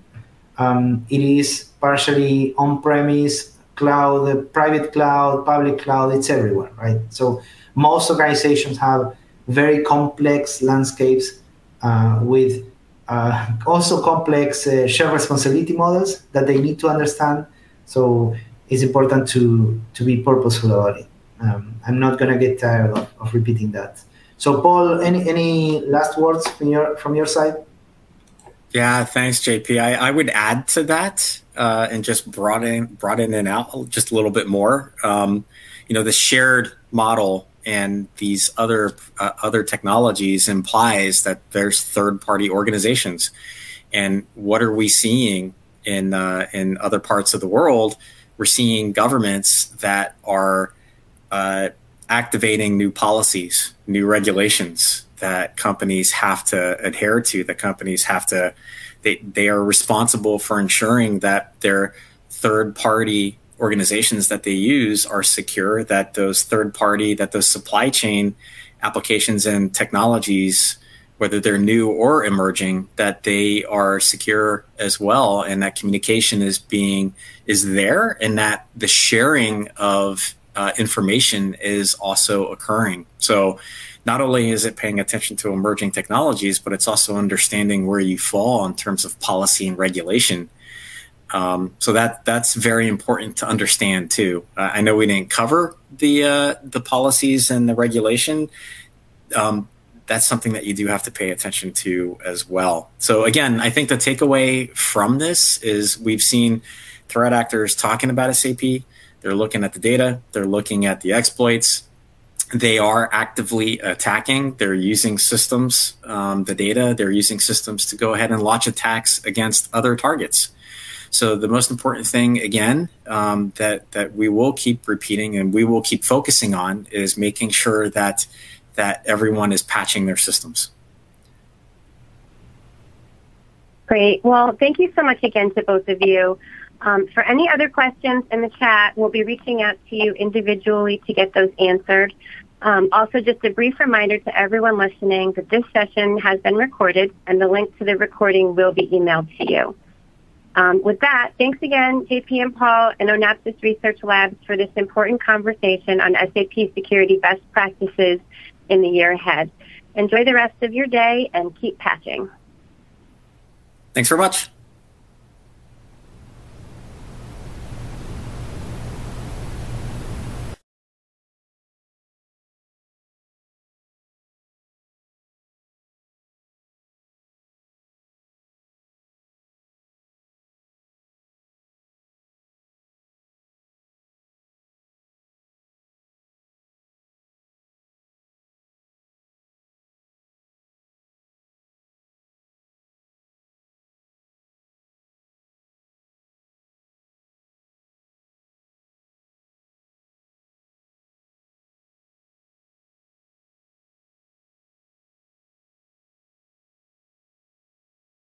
Um, it is partially on-premise, cloud, private cloud, public cloud. It's everywhere, right? So most organizations have very complex landscapes. Uh, with uh, also complex uh, shared responsibility models that they need to understand. So it's important to, to be purposeful about it. Um, I'm not going to get tired of, of repeating that. So Paul, any, any last words from your, from your side? Yeah, thanks, J P. I, I would add to that. uh, and just broaden, broaden it out just a little bit more. Um, you know, the shared model and these other uh, other technologies implies that there's third-party organizations. And what are we seeing in uh, in other parts of the world? We're seeing governments that are uh, activating new policies, new regulations that companies have to adhere to. That companies have to, they they are responsible for ensuring that their third-party organizations that they use are secure, that those third party, that those supply chain applications and technologies, whether they're new or emerging, that they are secure as well, and that communication is being is there, and that the sharing of uh, information is also occurring. So not only is it paying attention to emerging technologies, but it's also understanding where you fall in terms of policy and regulation. Um, so that that's very important to understand too. Uh, I know we didn't cover the uh, the policies and the regulation. Um, that's something that you do have to pay attention to as well. So again, I think the takeaway from this is we've seen threat actors talking about S A P. They're looking at the data. They're looking at the exploits. They are actively attacking. They're using systems, um, the data. They're using systems to go ahead and launch attacks against other targets. So the most important thing, again, um, that that we will keep repeating and we will keep focusing on is making sure that that everyone is patching their systems. Great. Well, thank you so much again to both of you. Um, for any other questions in the chat, we'll be reaching out to you individually to get those answered. Um, also, just a brief reminder to everyone listening that this session has been recorded and the link to the recording will be emailed to you. Um, with that, thanks again, J P and Paul and Onapsis Research Labs for this important conversation on S A P security best practices in the year ahead. Enjoy the rest of your day and keep patching. Thanks very much.